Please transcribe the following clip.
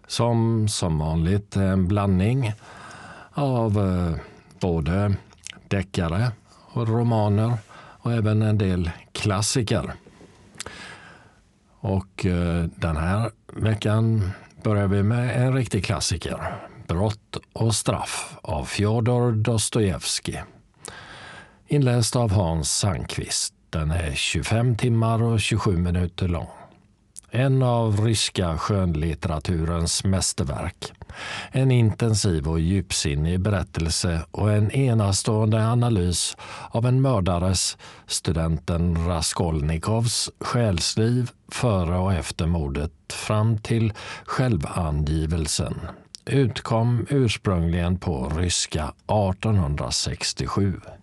som vanligt en blandning av både deckare och romaner och även en del klassiker. Och den här veckan börjar vi med en riktig klassiker. Brott och straff av Fjodor Dostojevskij. Inläst av Hans Sandqvist. Den är 25 timmar och 27 minuter lång. En av ryska skönlitteraturens mästerverk. En intensiv och djupsinnig berättelse och en enastående analys av en mördares, studenten Raskolnikovs, själsliv före och efter mordet fram till självangivelsen. Utkom ursprungligen på ryska 1867.